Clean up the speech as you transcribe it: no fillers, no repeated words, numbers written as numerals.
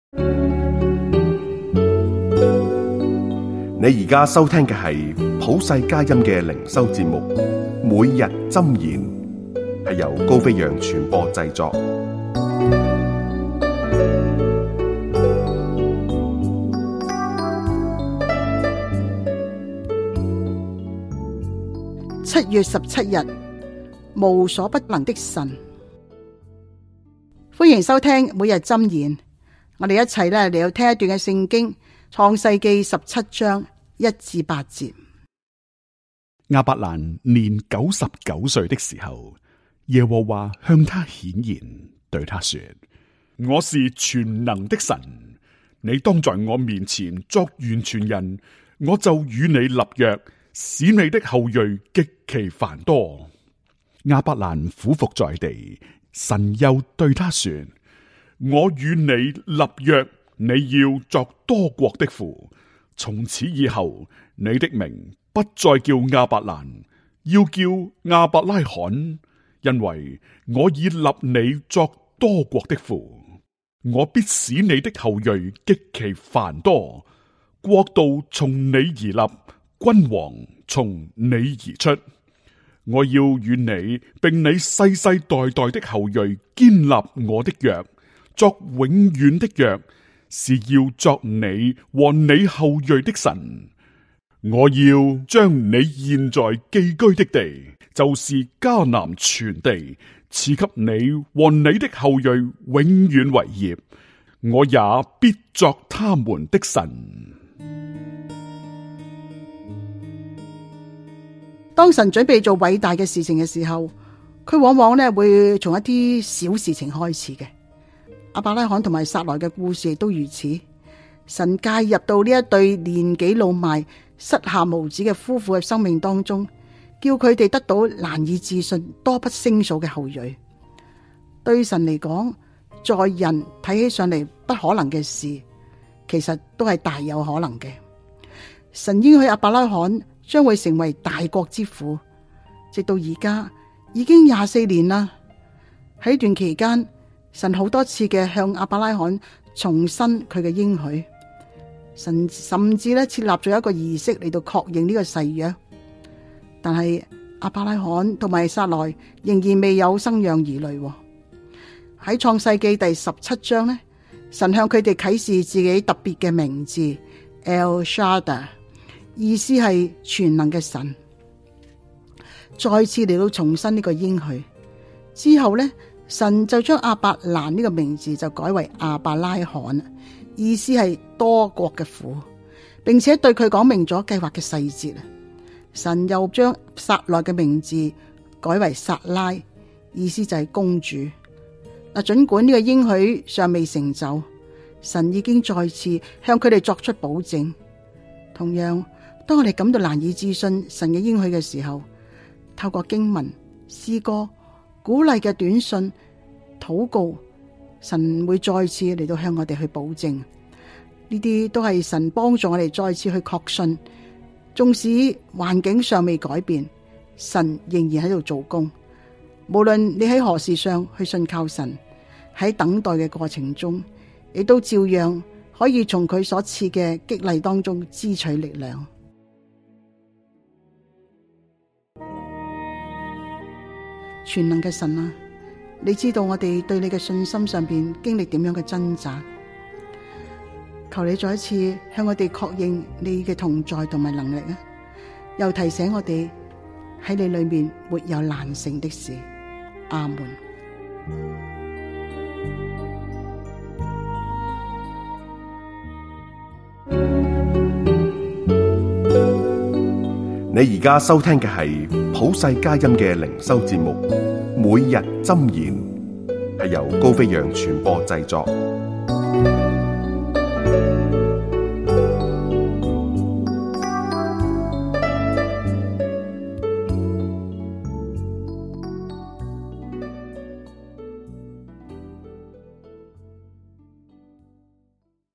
你而家收聽嘅係普世佳音嘅靈修節目，每日箴言，係由高飛揚傳播製作。 7月17日，無所不能的神。歡迎收聽每日箴言。我哋一齊嚟到聽一段嘅聖經，創世記17章1至8節。 亞伯蘭年99歲的時候，耶和華向他顯現，對他說：我是全能的神，你當在我面前作完全人，我就與你立約，使你的後裔極其繁多。亞伯蘭俯伏在地，神又對他說：我與你立約，你要作多國的父，從此以後，你的名不再叫亞伯蘭，要叫亞伯拉罕，因為我已立你作多國的父。我必使你的後裔極其繁多，國度從你而立，君王從你而出。我要與你並你世世代代的後裔堅立我的約，作永遠的約，是要作你和你後裔的神。我要將你現在寄居的地，就是迦南全地，賜給你和你的後裔永遠為業，我也必作他們的神。 當神準備做偉大嘅事情嘅時候，佢往往會從一啲小事情開始嘅。亞伯拉罕同埋撒萊嘅故事亦都如此。神介入到呢一對年紀老邁、膝下無子嘅夫婦嘅生命當中，叫佢哋得到難以置信、多不勝數嘅後裔。對神嚟講，在人睇起上嚟不可能嘅事，其實都係大有可能嘅。神應許亞伯拉罕將會成為大國之父，直到而家已經24年啦。喺呢段期間，神好多次嘅向亞伯拉罕重申佢嘅應許。神甚至設立咗一個儀式嚟到確認呢個誓約。但係亞伯拉罕同埋撒萊仍然未有生養兒女。喺創世記第17章神向佢哋啟示自己特別嘅名字 El Shaddai，意思係全能嘅神。再次嚟到重申呢個應許之後神就將亞伯蘭呢個名字就改為亞伯拉罕，意思係多國嘅父，並且對佢講明咗計劃嘅細節。神又將撒萊嘅名字改為撒拉，意思就係公主。盡管呢個應許尚未成就，神已經再次向佢哋作出保證。同樣，當我哋感到難以置信神嘅應許嘅時候，透過經文、詩歌、鼓勵嘅短信、禱告，神會再次嚟到向我哋去保證。呢啲都係神幫助我哋再次去確信，縱使環境尚未改變，神仍然喺度做工。無論你喺何事上去信靠神，喺等待嘅過程中，亦都照樣可以從佢所賜嘅激勵當中支取力量。全能嘅神啊，你知道我哋對你嘅信心上邊經歷點樣嘅掙扎，求你再一次向我哋確認你嘅同在同埋能力啊！又提醒我哋喺你裏面沒有難成的事。阿門。 你而家收聽嘅係普世佳音嘅靈修節目《每日箴言》，係由高飛揚傳播製作。